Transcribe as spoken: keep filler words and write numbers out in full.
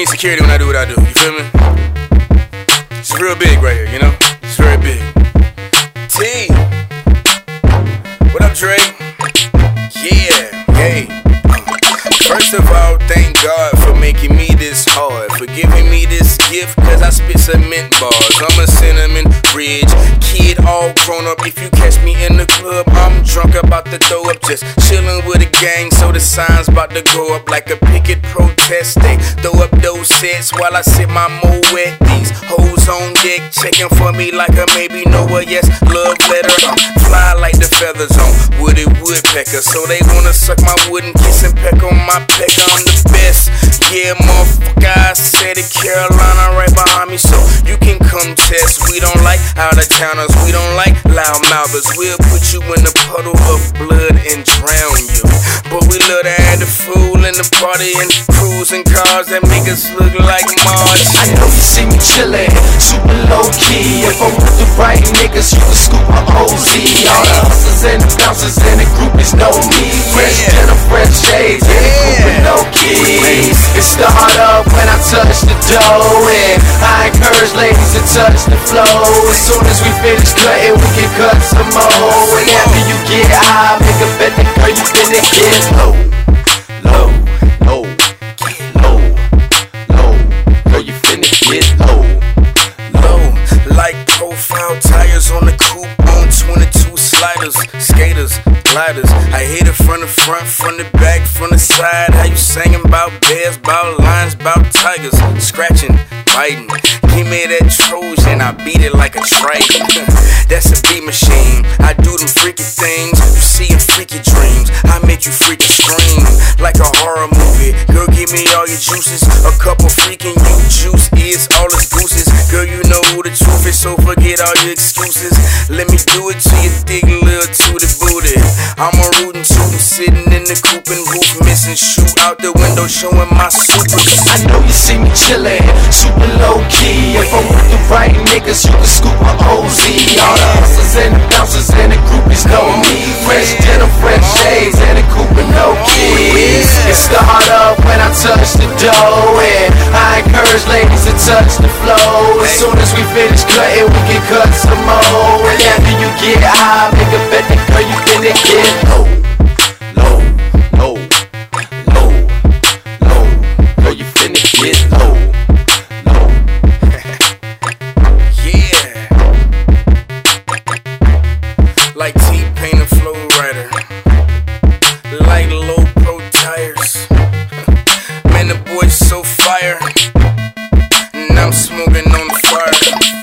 need security when I do what I do, you feel me? It's real big right here, you know? It's very big. T. What up, Dre? Yeah, hey. First of all, thank God for making me this hard, for giving me this gift, cause I spit cement bars. I'm a cinnamon bridge kid, all grown up. If you catch me in the club, I'm drunk, about to throw up, just chillin' with a gang, so the signs about to go up like a picket protest. They throw up those sets while I sip my mo wet. These hoes on deck, checking for me like a maybe, no a yes, love letter. I'm fly like the feathers on Woody Woodpecker, so they wanna suck my wood and kiss and peck on my pecker. I'm the best, yeah, motherfucker. I said it, Carolina right behind me, so you can come test. We don't like out of towners, we don't like loud mouthers. We'll put you in a puddle of blood and drown you. But we love to add the fool in the party and cruising cars that make us look like Marge. I know you see me chillin', super low key. If I'm with the right niggas, you can scoop a O Z. All the hustlers and the bouncers and the groupies know me. Fresh denim, fresh shades, and the group with no keys. It start up when I touch the dough, and I encourage ladies to touch the flow. As soon as we finish cutting, we can cut some more. And after you get high, make a bet that girl you finna get low, low, low, get low, low. Girl you finna get low, low. Like profile tires on the coupe on twenty-two sliders, skaters, gliders. I hit it from the front, from the back, from the side. How you singing about bears, about lions, about tigers, scratching, biting. Give me that Trojan, I beat it like a Triton. That's a beat machine. I do them freaky things you see in freaky dreams. I make you freaking scream like a horror movie. Girl, give me all your juices. A couple freaking you juice is all its gooses. Girl, you know who the truth is, so forget all your excuses. Let me do it to you, dig a little to the booty. I'm a rootin' tootin', sitting in the coupe and roof missing, shoot out the window showing my supers. I know you see me chillin', super low key. If I'm with the right niggas, you can scoop a O Z. All the hustlers and the bouncers and the groupies know me. Fresh denim, fresh shades, and a coupe with no keys. It start up when I touch the dough, and I encourage ladies to touch the flow. As soon as we finish cutting, we can cut some more. And after you get high, make a bet that girl you finna get low, low, low, low, low. Girl you finna get low, low. Yeah, like T-Pain and Flow Rider, like low pro tires. Man, the boy's so fire, and I'm smoking on the fire.